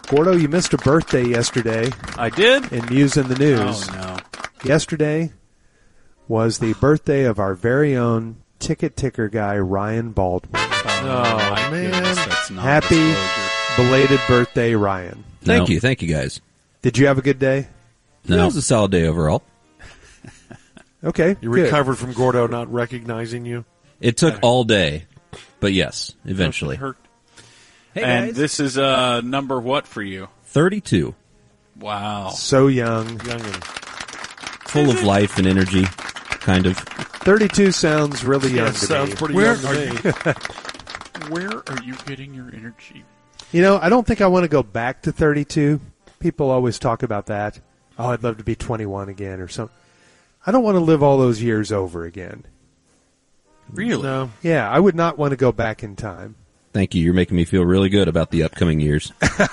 Gordo, you missed a birthday yesterday I did? in Muse in the News. Oh, no. Yesterday was the birthday of our very own ticket ticker guy, Ryan Baldwin. Oh, man. That's not Happy disclosure. belated birthday, Ryan. Thank you, guys. Did you have a good day? No, it was a solid day overall. Okay, You good. recovered from Gordo not recognizing you? It took all day, but yes, eventually. Hurt. Hey, And guys. this is number what for you? 32, Wow. So young. Youngin. full of life and energy, kind of. 32 sounds really young to sounds me. pretty Where young to me. Where are you getting your energy? You know, I don't think I want to go back to 32. People always talk about that. Oh, I'd love to be 21 again or something. I don't want to live all those years over again. Really? No. Yeah, I would not want to go back in time. Thank you. You're making me feel really good about the upcoming years.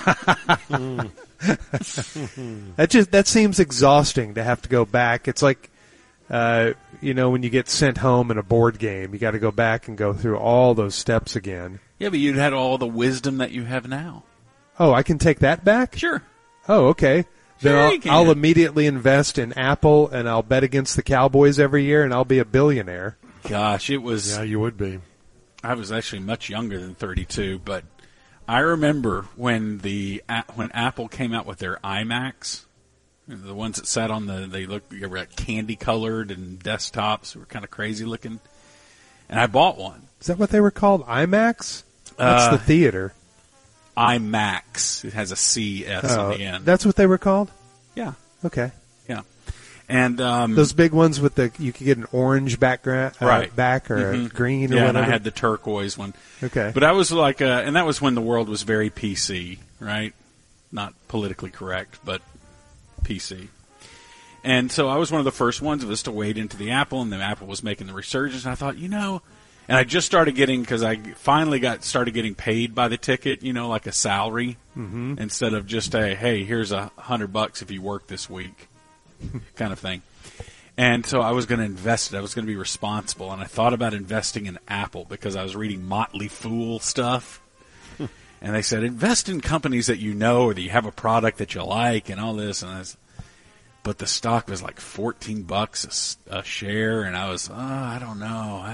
That seems exhausting to have to go back. It's like, when you get sent home in a board game, you got to go back and go through all those steps again. Yeah, but you'd had all the wisdom that you have now. Oh, I can take that back? Sure. Oh, okay. Sure Then you can. I'll immediately invest in Apple, and I'll bet against the Cowboys every year, and I'll be a billionaire. Gosh, it was. Yeah, you would be. I was actually much younger than 32, but I remember when Apple came out with their iMacs, the ones that sat on they were like candy colored and desktops, were kind of crazy looking, and I bought one. Is that what they were called? IMAX? That's the theater. iMacs. It has a CS on the end. That's what they were called? Yeah, Okay. yeah. And Those big ones with you could get an orange background, Right. back or a green or yeah, whatever. and I had the turquoise one. Okay. But I was like, and that was when the world was very PC, right? Not politically correct, but PC. And so I was one of the first ones of us to wade into the Apple, and the Apple was making the resurgence. And I thought, and I just started getting, because I finally started getting paid by the ticket, like a salary, instead of just hey, here's $100 if you work this week, kind of thing. And so I was going to invest it. I was going to be responsible, and I thought about investing in Apple because I was reading Motley Fool stuff. And they said, invest in companies that you know or that you have a product that you like and all this. But the stock was like $14 a share, and I was, I don't know.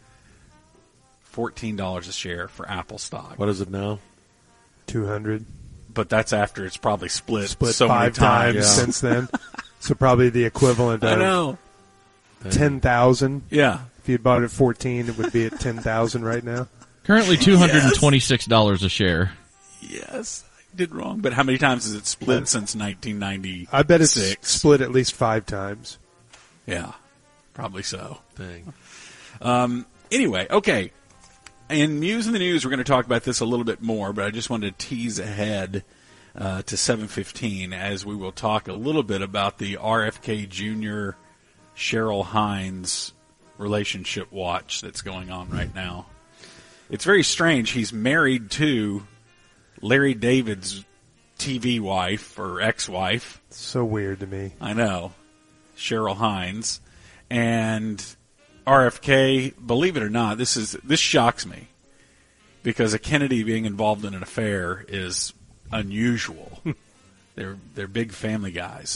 $14 a share for Apple stock. What is it now? 200. But that's after it's probably split Five so many times. Yeah. since then. So probably the equivalent I of know. 10,000. Yeah. If you'd bought it at 14, it would be at 10,000 right now. Currently $226 a share. Yes, I did wrong. But how many times has it split since 1996? I bet it's split at least 5 times. Yeah, probably so. Dang. Anyway, okay. In Muse in the News, we're going to talk about this a little bit more, but I just wanted to tease ahead to 7:15 as we will talk a little bit about the RFK Jr. Cheryl Hines relationship watch that's going on right now. It's very strange. He's married to Larry David's TV wife or ex-wife. So weird to me. I know. Cheryl Hines. And RFK, believe it or not, this shocks me because a Kennedy being involved in an affair is unusual. They're big family guys.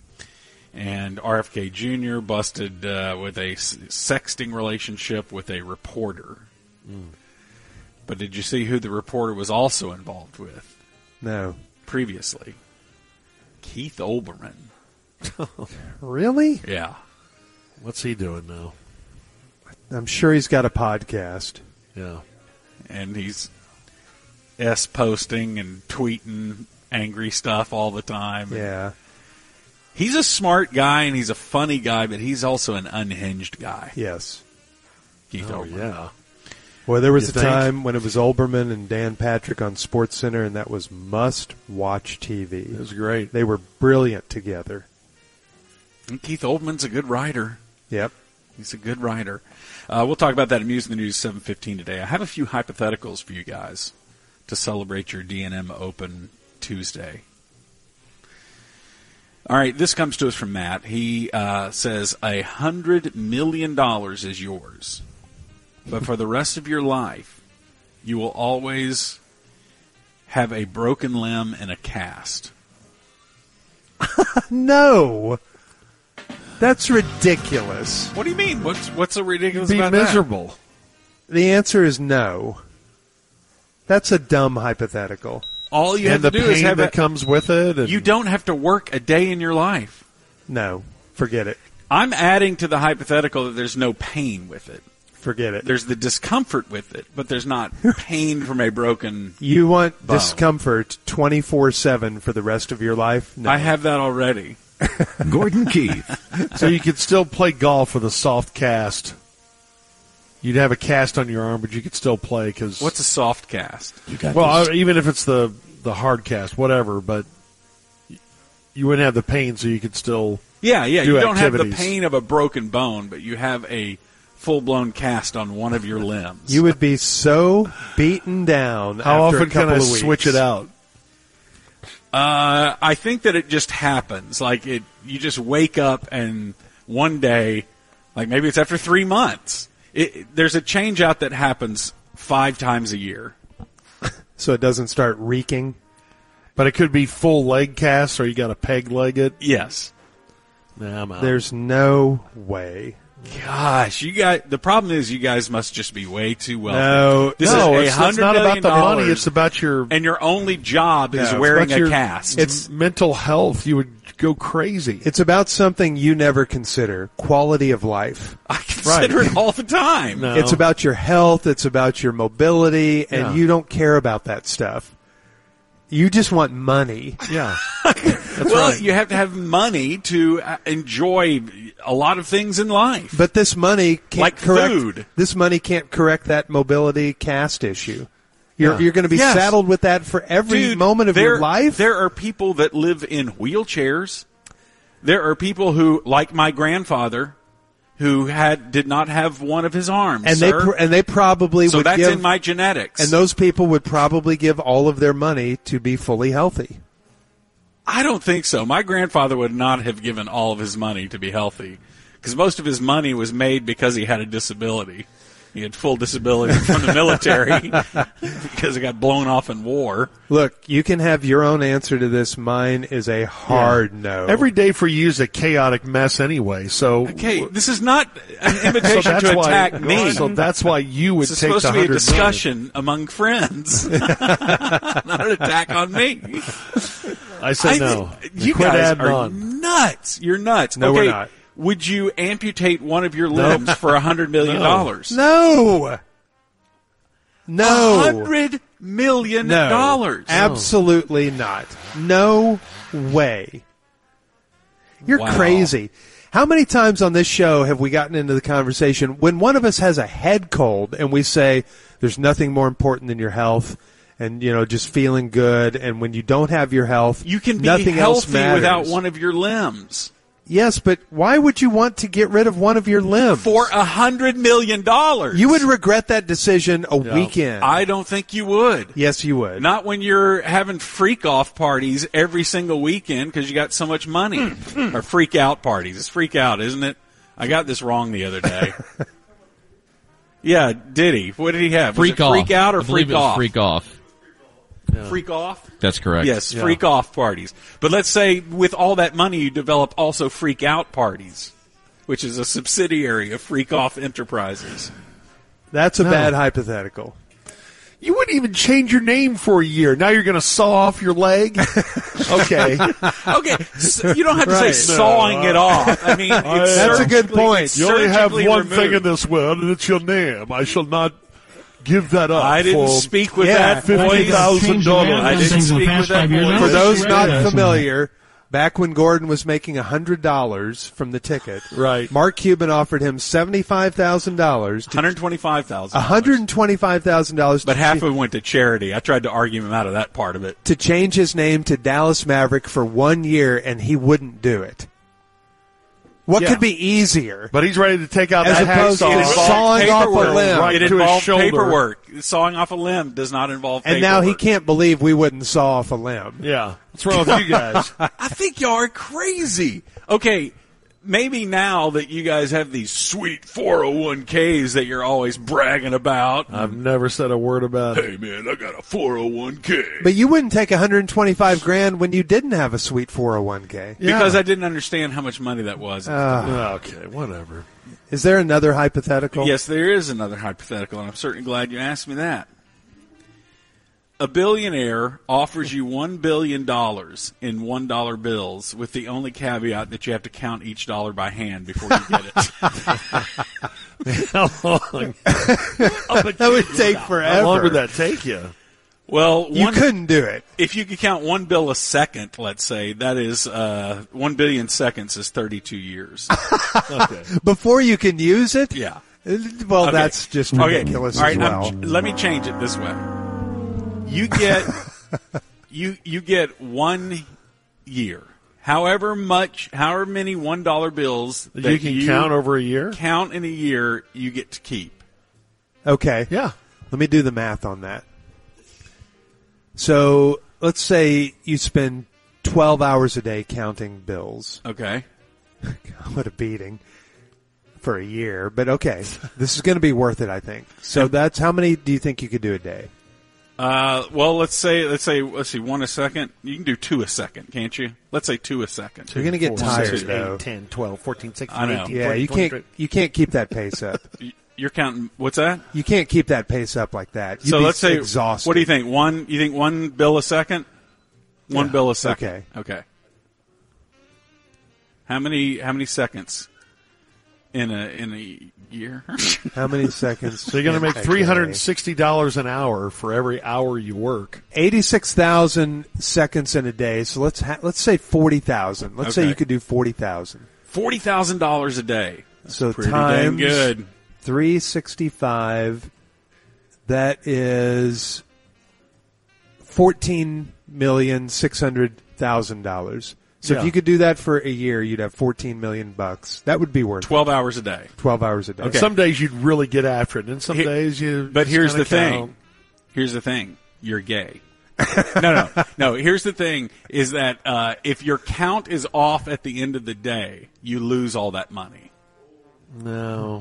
And RFK Jr. busted with a sexting relationship with a reporter. But did you see who the reporter was also involved with No. previously? Keith Olbermann. Really? Yeah. What's he doing now? I'm sure he's got a podcast. Yeah. And he's posting and tweeting angry stuff all the time. Yeah. He's a smart guy and he's a funny guy, but he's also an unhinged guy. Yes. Keith Oh, Olbermann. yeah. Well, there was You a think? time when it was Olbermann and Dan Patrick on SportsCenter, and that was must-watch TV. It was great. They were brilliant together. And Keith Olbermann's a good writer. Yep. He's a good writer. We'll talk about that in Muse in the News 7:15 today. I have a few hypotheticals for you guys to celebrate your D&M Open Tuesday. All right, this comes to us from Matt. He says $100 million is yours, but for the rest of your life, you will always have a broken limb and a cast? No. That's ridiculous. What do you mean? What's so ridiculous Be about miserable. The answer is no. That's a dumb hypothetical. that? All you And have the to do is pain have that comes with it. And You don't have to work a day in your life. No. Forget it. I'm adding to the hypothetical that there's no pain with it. Forget it. There's the discomfort with it, but there's not pain from a broken... You want Bone. discomfort 24/7 for the rest of your life? No. I have that already. Gordon Keith. So you could still play golf with a soft cast. You'd have a cast on your arm, but you could still play because. What's a soft cast? Even if it's the hard cast, whatever. But you wouldn't have the pain, so you could still. Yeah, do you don't have the activities. pain of a broken bone, but you have a full-blown cast on one of your limbs. You would be so beaten down. How after often a can couple I of weeks. switch it out? I think that it just happens. Like you just wake up and one day, like maybe it's after 3 months, there's a change out that happens 5 times a year. So it doesn't start reeking. But it could be full leg cast, or you got to peg leg it. Yes. Nah, I'm out. There's no way. Gosh, the problem is you guys must just be way too wealthy. No, This no, is it's $100 not about the million, money. It's about your. and your only job is No, wearing it's about a your- cast. It's mental health. You would go crazy. It's about something you never consider: quality of life. I consider it all the time. No. It's about your health. It's about your mobility, and Yeah. you don't care about that stuff. You just want money. Yeah. Well, you have to have money to enjoy a lot of things in life. But this money can't Like correct. food. This money can't correct that mobility cast issue. You're Yeah. going to be Yes. saddled with that for every Dude, moment of your life. There are people that live in wheelchairs. There are people who, like my grandfather, who did not have one of his arms. and sir. they probably so would that's give, in my genetics. and those people would probably give all of their money to be fully healthy. I don't think so. My grandfather would not have given all of his money to be healthy, because most of his money was made because he had a disability. He had full disability from the military because he got blown off in war. Look, you can have your own answer to this. Mine is a hard no. Every day for you is a chaotic mess anyway. So Okay, this is not an so invitation that's to why. attack me. So that's why you would This is take supposed the to be a 100 million. discussion among friends, not an attack on me. I said no. You Quit guys adding are on. nuts. You're nuts. No, okay, we're not. Would you amputate one of your limbs for $100 million? No. No. $100 million. No. Absolutely not. No way. You're Wow. crazy. How many times on this show have we gotten into the conversation when one of us has a head cold and we say there's nothing more important than your health and, just feeling good, and when you don't have your health, You can be nothing else healthy matters. without one of your limbs. Yes, but why would you want to get rid of one of your limbs? For $100 million. You would regret that decision a weekend. I don't think you would. Yes, you would. Not when you're having freak-off parties every single weekend because you got so much money. Or freak-out parties. It's freak-out, isn't it? I got this wrong the other day. Yeah, did he? What did he have? Freak was it off. freak out or I believe freak it was off? Freak off. Freak off? That's correct. Yes, freak off parties. But let's say with all that money you develop also freak out parties, which is a subsidiary of Freak Off Enterprises. That's a bad hypothetical. You wouldn't even change your name for a year. Now you're going to saw off your leg? Okay. Okay, so you don't have to Right. say sawing it off. I mean, it's That's a good surgically- point. it's You only have surgically one removed. thing in this world, and it's your name. I shall not give that up. I didn't for speak with Yeah, that voice. $50,000. I didn't speak with that voice. For those not Yeah. familiar, back when Gordon was making $100 from the ticket, Right. Mark Cuban offered him $75,000 to $125,000. $125,000 But half of it went to charity. I tried to argue him out of that part of it. to change his name to Dallas Maverick for 1 year, and he wouldn't do it. What Yeah. could be easier? But he's ready to take out As that opposed to hacksaw. sawing off a paperwork. limb. Right It to his involved shoulder. paperwork. Sawing off a limb does not involve And paperwork. now he can't believe we wouldn't saw off a limb. Yeah. What's wrong with you guys? I think y'all are crazy. Okay, maybe now that you guys have these sweet 401ks that you're always bragging about. I've never said a word about it. Hey, man, I got a 401k. But you wouldn't take $125,000 when you didn't have a sweet 401k. Because I didn't understand how much money that was. Okay, whatever. Is there another hypothetical? Yes, there is another hypothetical, and I'm certainly glad you asked me that. A billionaire offers you $1 billion in $1 bills with the only caveat that you have to count each dollar by hand before you get it. How long? That would take forever. How long would that take you? Well, You couldn't do it. if you could count one bill a second, let's say, that is 1 billion seconds is 32 years. Okay. Before you can use it? Yeah. Well, Okay. that's just ridiculous All right, as well. let me change it this way. You get you get 1 year. However many $1 bills that You can count over a year? count in a year, you get to keep. Okay. Yeah. Let me do the math on that. So let's say you spend 12 hours a day counting bills. Okay. What a beating for a year. But okay, this is going to be worth it, I think. So that's how many do you think you could do a day? Well, let's see, 1 a second. You can do 2 a second, can't you? Let's say 2 a second. You're going to get 4, tired, 6, though. 8, 10, 12, 14, 16, I know. 18, Yeah, 20, you 23. can't keep that pace up. You're counting. What's that? You can't keep that pace up like that. You'd So be let's say, exhausted. what do you think? You think 1 bill a second? 1 bill a second. Okay. How many seconds in a year? How many seconds? So you're going to make $360 an hour for every hour you work. 86,000 seconds in a day. So let's say 40,000. Let's say Okay. you could do 40,000. $40,000 a day. That's So pretty dang times good. 365. That is $14,600,000. So Yeah. if you could do that for a year, you'd have $14 million. That would be worth 12 hours a day. it. 12 hours a day. Okay. Some days you'd really get after it, and some days you. But just here's kinda the thing. count. Here's the thing. You're gay. No. Here's the thing: is that if your count is off at the end of the day, you lose all that money. No.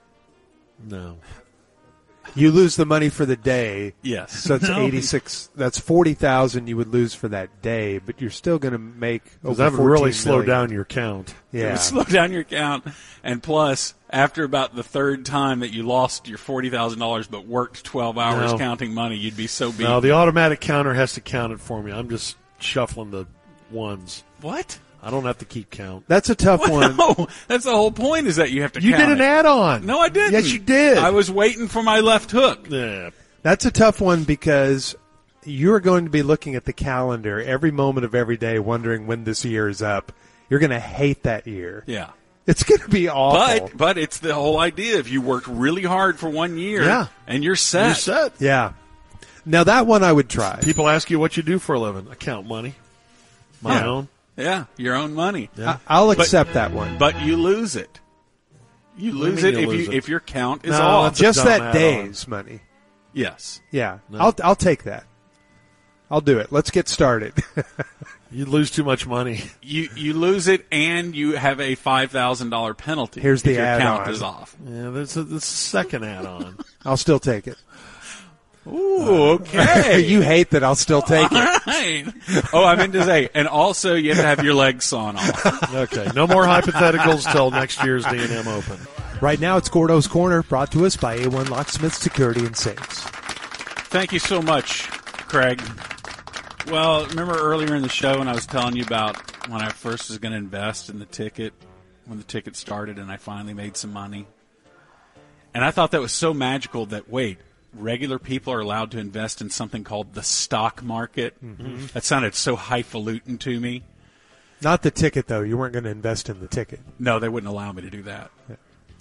You lose the money for the day. Yes. So it's 86. That's 40,000 you would lose for that day, but you're still going to make over That would 14 really slow million. down your count. It Yeah. would slow down your count, and plus, after about the third time that you lost your $40,000 but worked 12 hours No. counting money, you'd be so beat. No, the automatic counter has to count it for me. I'm just shuffling the ones. What? I don't have to keep count. That's a tough one. No, that's the whole point. Is that you have to. You count did an it. add-on. No, I didn't. Yes, you did. I was waiting for my left hook. Yeah. That's a tough one because you're going to be looking at the calendar every moment of every day wondering when this year is up. You're going to hate that year. Yeah. It's going to be awful. But it's the whole idea. If you worked really hard for 1 year, Yeah. and you're set. You're set. Yeah. Now that one I would try. People ask you what you do for a living. I count money. My Yeah. own. Yeah, your own money. I'll accept that one. But you lose it. You do you lose mean it you if lose it? if your count is No, off. that's a Just dumb that add-on. day's money. Yes. Yeah. No. I'll take that. I'll do it. Let's get started. You lose too much money. You lose it, and you have a $5,000 penalty. Here's the if your count add-on. is off. Yeah, that's a second add-on. I'll still take it. Ooh, okay. You hate that I'll still take it. Right. Oh, I meant to say, and also you have to have your legs sawn off. Okay, no more hypotheticals till next year's D&M Open. Right now it's Gordo's Corner, brought to us by A1 Locksmith Security and Safes. Thank you so much, Craig. Well, remember earlier in the show when I was telling you about when I first was going to invest in the ticket, when the ticket started and I finally made some money? And I thought that was so magical that, regular people are allowed to invest in something called the stock market? Mm-hmm. That sounded so highfalutin to me. Not the ticket, though. You weren't going to invest in the ticket. No, they wouldn't allow me to do that. Yeah.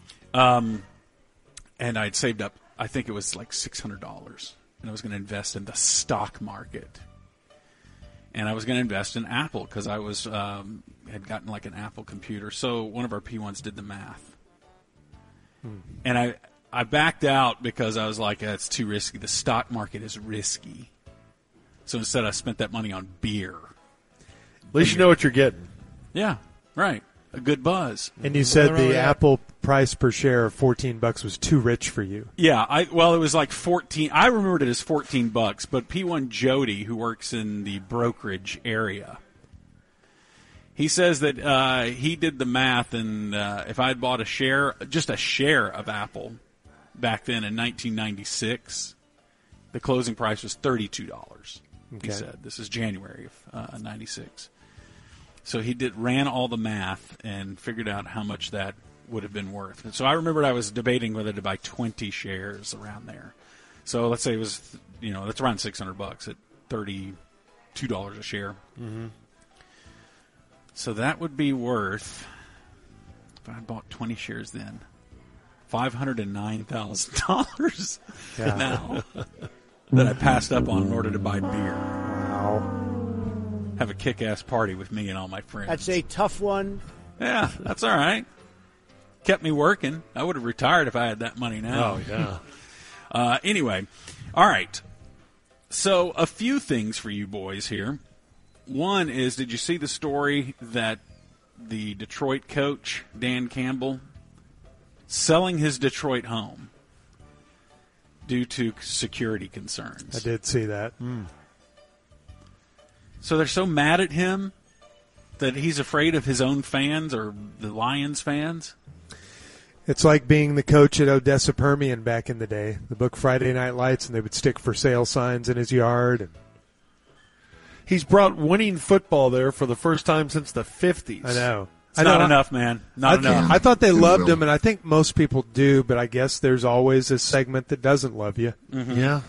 And I'd saved up, I think it was like $600, and I was going to invest in the stock market. And I was going to invest in Apple because I was had gotten like an Apple computer. So one of our P1s did the math. And I backed out because I was like, it's too risky. The stock market is risky. So instead I spent that money on beer. At least you know what you're getting. Yeah, right. a good buzz. And you said Nothing wrong the with that. Apple price per share of $14 was too rich for you. Yeah, it was like 14. I remembered it as $14, but P1 Jody, who works in the brokerage area, he says that he did the math, and if I had bought just a share of Apple back then in 1996, the closing price was $32. Okay. He said this is January of '96. So he ran all the math and figured out how much that would have been worth. And so I remembered I was debating whether to buy 20 shares around there. So let's say it was, that's around $600 at $32 a share. Mm-hmm. So that would be worth, if I bought 20 shares then, $509,000 Yeah. now that I passed up on in order to buy beer. Wow. Have a kick-ass party with me and all my friends. That's a tough one. Yeah, that's all right. Kept me working. I would have retired if I had that money now. Oh, yeah. Anyway, all right. So a few things for you boys here. One is, did you see the story that the Detroit coach, Dan Campbell, selling his Detroit home due to security concerns? I did see that. So they're so mad at him that he's afraid of his own fans or the Lions fans? It's like being the coach at Odessa Permian back in the day. The book Friday Night Lights, and they would stick for sale signs in his yard. And He's brought winning football there for the first time since the 50s. I know. It's not enough, man. Not enough. I thought they loved him, and I think most people do, but I guess there's always a segment that doesn't love you. Mm-hmm. Yeah.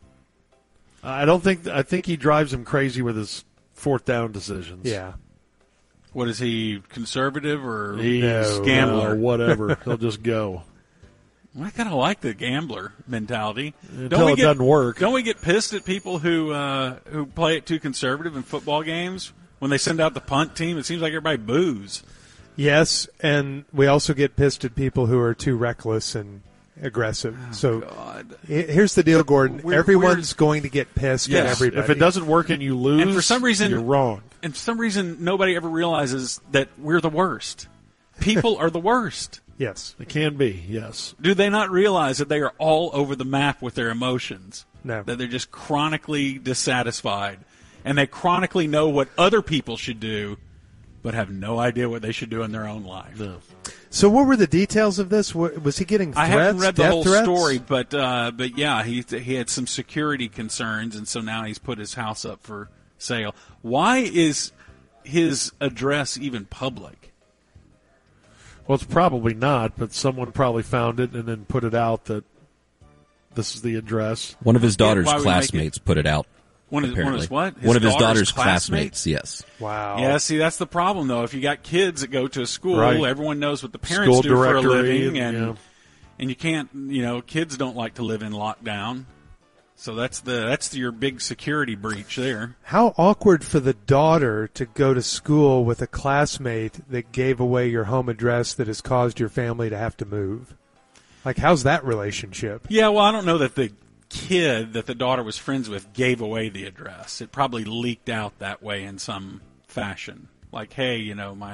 I think he drives him crazy with his fourth down decisions. Yeah. What is he, conservative or He's gambler? whatever. He'll just go. I kind of like the gambler mentality. Until it doesn't work. Don't we get pissed at people who play it too conservative in football games? When they send out the punt team, it seems like everybody boos. Yes, and we also get pissed at people who are too reckless and aggressive. God. Here's the deal, Gordon. Everyone's going to get pissed at Yes. everybody. If it doesn't work and you lose, And for some reason, you're wrong. And for some reason, nobody ever realizes that we're the worst. People are the worst. Yes. It can be, yes. Do they not realize that they are all over the map with their emotions? No. That they're just chronically dissatisfied. And they chronically know what other people should do, but have no idea what they should do in their own life. No. So what were the details of this? Was he getting threats? I haven't read the death whole threats? story, but yeah, he had some security concerns, and so now he's put his house up for sale. Why is his address even public? Well, it's probably not, but someone probably found it and then put it out that this is the address. One of his daughter's why would we make classmates put it out. One of apparently. his what? One of his daughter's classmates? classmates, yes. Wow. Yeah, see, that's the problem, though. If you got kids that go to a school, Right. everyone knows what the parents School do for a directory, living, and yeah. and you can't, kids don't like to live in lockdown. So that's your big security breach there. How awkward for the daughter to go to school with a classmate that gave away your home address that has caused your family to have to move. Like, how's that relationship? Yeah, well, I don't know that the kid that the daughter was friends with gave away the address. It probably leaked out that way in some fashion. Like, hey,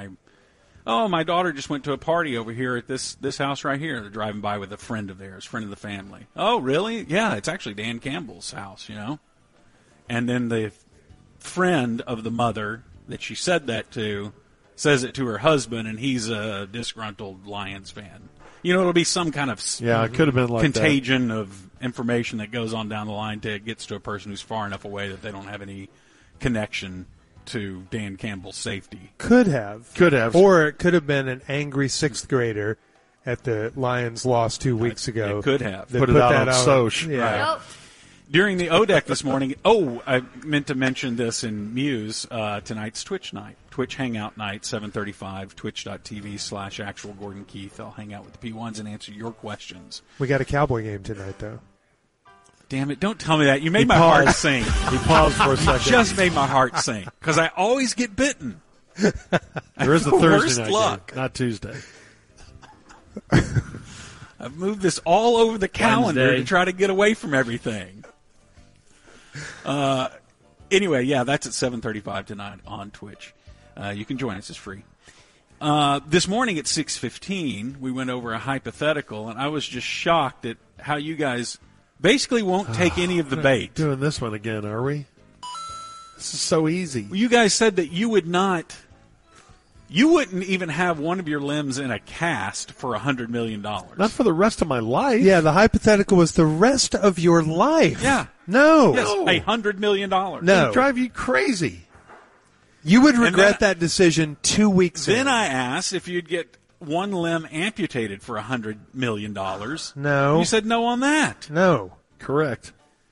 my daughter just went to a party over here at this house right here. They're driving by with a friend of theirs, friend of the family. Oh, really? Yeah, it's actually Dan Campbell's house, And then the friend of the mother that she said that to says it to her husband, and he's a disgruntled Lions fan. It'll be some kind of Yeah, it could have been like contagion of information that goes on down the line till it gets to a person who's far enough away that they don't have any connection to Dan Campbell's safety. Could have. Could have. Or it could have been an angry sixth grader at the Lions loss 2 weeks ago. It could have. that Put it out that on Soch. Yeah. Nope. During the ODEC this morning, I meant to mention this in Muse, tonight's Twitch night. Twitch Hangout night, 7:35, twitch.tv/actual Gordon Keith. I'll hang out with the P1s and answer your questions. We got a Cowboy game tonight, though. Damn it, don't tell me that. You made my heart sing. He paused for a second. Just made my heart sing, because I always get bitten. There is a Worst Thursday night luck. game, not Tuesday. I've moved this all over the calendar Wednesday. to try to get away from everything. Anyway, yeah, that's at 7:35 tonight on Twitch. You can join us; it's free. This morning at 6:15, we went over a hypothetical, and I was just shocked at how you guys basically won't take any of the bait. Doing this one again, are we? This is so easy. You guys said that you wouldn't even have one of your limbs in a cast for $100 million. Not for the rest of my life. Yeah, the hypothetical was the rest of your life. Yeah. No. Yes, $100 million. No. It'd drive you crazy. You would regret that decision 2 weeks Then in. I asked if you'd get one limb amputated for $100 million. No. You said no on that. No. Correct.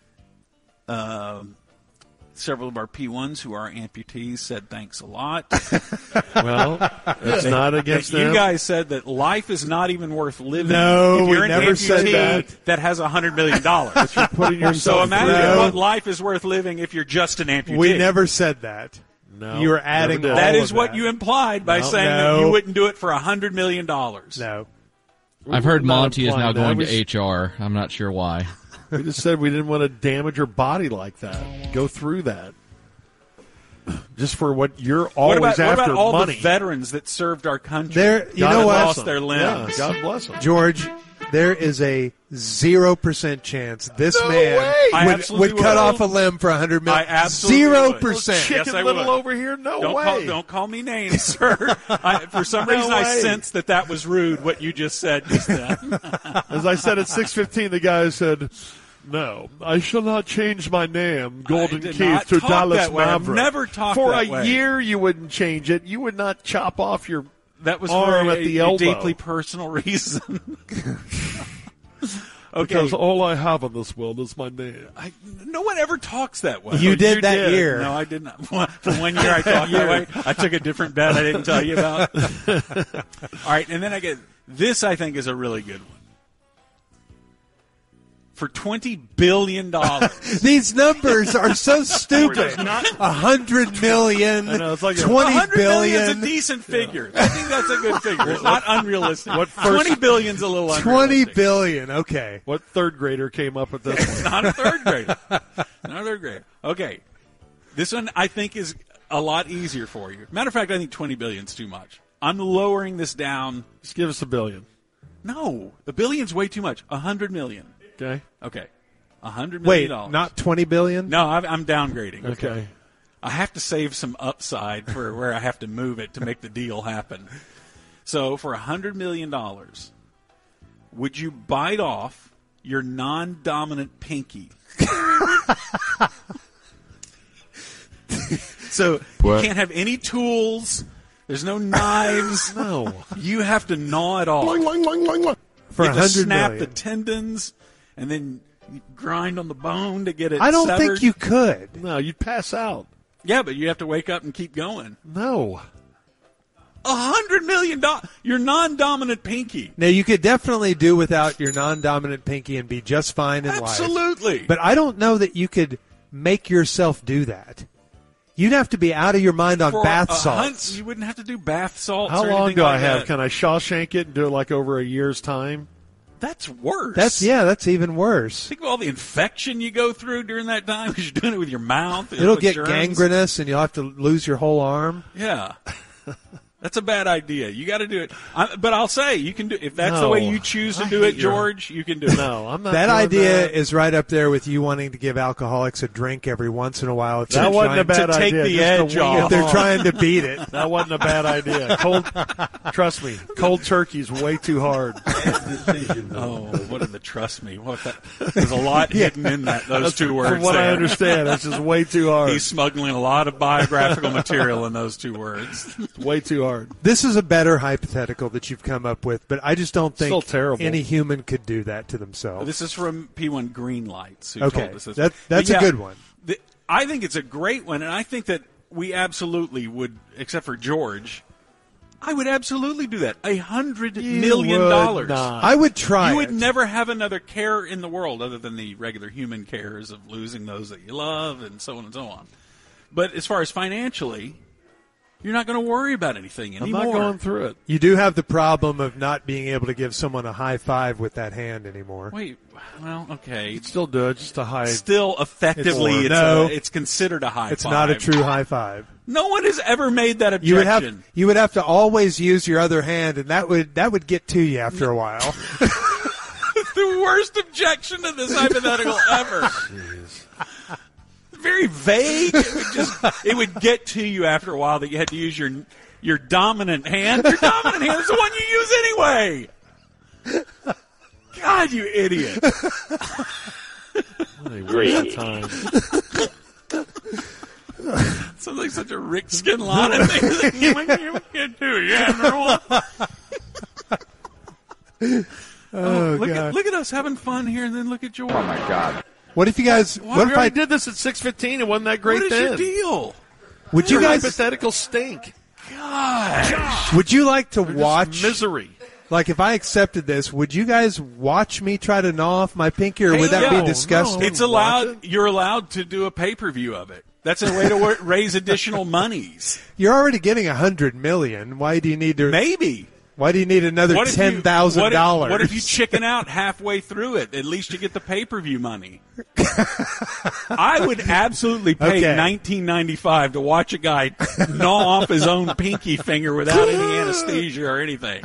Several of our P1s who are amputees said thanks a lot. Well, it's not against them. You guys said that life is not even worth living. No, if you're we an never said amputee that has $100 million. putting yourself So imagine No. what life is worth living if you're just an amputee. We never said that. No, You were adding never did. all That of is what that. you implied by No. saying No. that you wouldn't do it for $100 million. No. I've heard We're not Monty is now implying going that. to HR. I'm not sure why. We just said we didn't want to damage your body like that. Go through that. Just for what you're always What after about all money. the veterans that served our country? There, you God know bless what, lost them. their limbs. Yeah, God bless them. George? There is a 0% chance this man I would absolutely cut would. off a limb for $100 million. I absolutely would. 0%. Yes, Chicken I Little would. over here? No way. Don't call me names, sir. For some No reason, I way. sensed that was rude, what you just said just then. As I said at 6:15, the guy said, "No, I shall not change my name, Golden did Keith, not to talk Dallas that way. I've Maverick." never talked For that a way. year, you wouldn't change it. You would not chop off your That was arm for at the a elbow. deeply personal reason. Okay. Because all I have in this world is my name. No one ever talks that way. You did that year. No, I did not. For 1 year, I talked that way. I took a different bet I didn't tell you about. All right, and then I get this. I think is a really good one. For $20 billion, These numbers are so stupid. $100 million, I know, it's like a- 20 $100 million is a billion, decent figure. I think that's a good figure. It's not unrealistic. What first- $20 billion's a little 20 unrealistic. billion. Okay. What third grader came up with this one? Not a third grader. Not a third grader. Okay. This one I think is a lot easier for you. Matter of fact, I think 20 billion's too much. I'm lowering this down. Just give us $1 billion. No, the billion's way too much. 100 million. Okay. Okay. $100 Wait, million. not 20 billion? No, I'm downgrading. Okay. I have to save some upside for where I have to move it to make the deal happen. So for $100 million, would you bite off your non-dominant pinky? So you can't have any tools. There's no knives. No. You have to gnaw it off. For You have to 100 snap million. the tendons and then you grind on the bone to get it I don't severed. think you could. No, you'd pass out. Yeah, but you have to wake up and keep going. No. $100 million. Your non-dominant pinky. Now, you could definitely do without your non-dominant pinky and be just fine in life. Absolutely. But I don't know that you could make yourself do that. You'd have to be out of your mind on For bath a salts. you wouldn't have to do bath salts. How or long anything do I like have? that. Can I Shawshank it and do it like over a year's time? That's worse. That's even worse. Think of all the infection you go through during that time because you're doing it with your mouth. It'll with get germs. gangrenous and you'll have to lose your whole arm. Yeah. That's a bad idea. You got to do it. But I'll say you can do if that's the No. way you choose to I do it, hate your- George. You can do it. No, I'm not. That doing idea that. is right up there with you wanting to give alcoholics a drink every once in a while. If That they're wasn't a trying- bad to take idea. the just edge to wean off. them If they're off. trying to beat it. That wasn't a bad idea. Trust me, cold turkey's way too hard. Oh, what are the trust me? What that? There's a lot hidden in that. Those two words. From what there. I understand, it's just way too hard. He's smuggling a lot of biographical material in those two words. way too hard. This is a better hypothetical that you've come up with, but I just don't Still think terrible. any human could do that to themselves. This is from P1 Green Lights. Who Okay, told us this. that's But a good one. I think it's a great one, and I think that we absolutely would, except for George, I would absolutely do that. $100 million. would not. I would try You would it. never have another care in the world other than the regular human cares of losing those that you love and so on and so on. But as far as financially, You're not going to worry about anything I'm anymore. not going through it. You do have the problem of not being able to give someone a high five with that hand anymore. Wait, well, okay. Still do it, just a high. Still, effectively, No. it's considered a high It's five. not a true high five. No one has ever made that You objection. would have to always use your other hand, and that would get to you after a while. The worst objection to this hypothetical ever. Very vague. It would get to you after a while that you had to use your dominant hand. Your dominant hand is the one you use anyway. God, you idiot. What a waste of time. Sounds like such a Rick Scanlon thing. You can't do it. Yeah, God. look at us having fun here, and then look at George. Oh my God! What if you guys? We What if already I did this at 6:15. It wasn't that great What is then. your deal? Would you Your guys? hypotheticals stink. Would you like to Just watch? misery. Like if I accepted this, would you guys watch me try to gnaw off my pinky, or would that no, be disgusting? no. It's Watch allowed. it. You're allowed to do a pay-per-view of it. That's a way to raise additional monies. You're already getting $100 million. Why do you need to? Maybe. Why do you need another What if you- $10,000? What if you chicken out halfway through it? At least you get the pay-per-view money. I would absolutely pay Okay. $19.95 to watch a guy gnaw off his own pinky finger without any anesthesia or anything.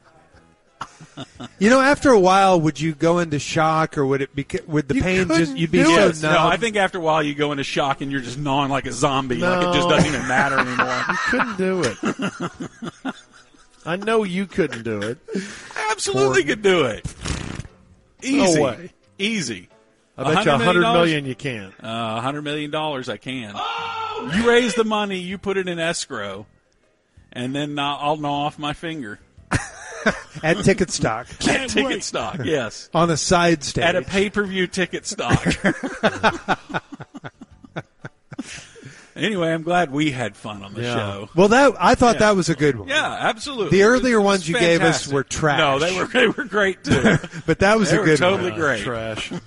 You know, after a while, would you go into shock, or would the You pain just couldn't you'd be do so it. numb? No, I think after a while you go into shock and you're just gnawing like a zombie, like it just No. doesn't even matter anymore. Couldn't do it. I know you couldn't do it. Absolutely could do it. Easy. No way. Easy. I bet you $100 million you can't. $100 million I can. You raise the money, you put it in escrow, and then I'll gnaw off my finger. At ticket stock At ticket stock, yes. on a side stage. At a pay-per-view ticket stock. Anyway, I'm glad we had fun on the Yeah. show. Well, I thought that was a good one. Yeah, absolutely. The earlier It was ones you gave us fantastic. were trash. No, they were great too. But that was They a were good totally one. great. Trash.